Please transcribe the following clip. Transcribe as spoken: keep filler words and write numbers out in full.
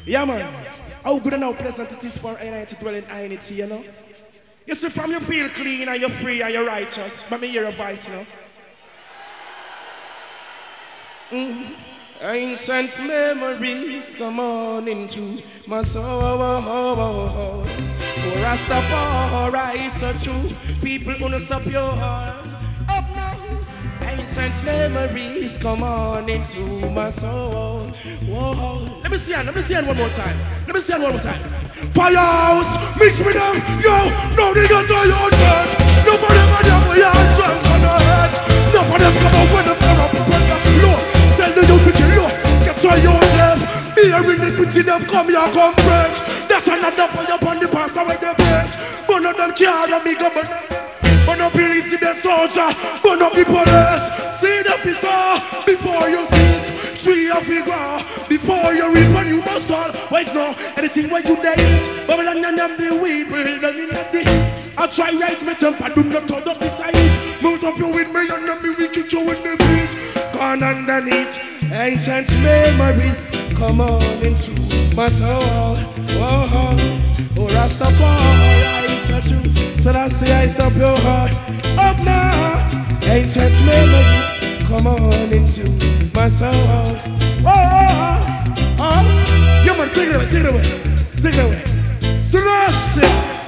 Yeah, man. How good and how pleasant it is for I to dwell in unity, you know? You see, from you feel clean and you're free and you're righteous. Let me hear a voice, you know? Mm. Ancient memories come on into my soul. Oh, Rastafari, so true. People wanna stop your heart. Up now. Ancient memories come on into my soul. Whoa. Let me see it, let me see it one more time. Let me see it one more time. Firehouse, mix with them, yo. No, they don't tell you that. No for them, and them we are drunk on the head. No for them come out when them come up and the low. Tell the youth to get low. Get to yourself. Be a iniquity, them come here, come French. That's another fire upon the pastor with the bench. But none of them care, me go, but but no police see the soldier, but no the police. See the officer before you see it. Tree of figure before you reap and you must always know anything when you date. Babylon and them the weeble, then in the I try rise my temper, do not turn up the side. Move up you with me and then me we kick you with the feet. Gone underneath, ancient memories come on into my soul. Oh, oh, oh Rastafari, it's a truth. So I say I stop your heart. Up north, ancient memories come on into my soul. Oh, oh, oh, oh. You man, take it away, take it away, take it away. Selassie.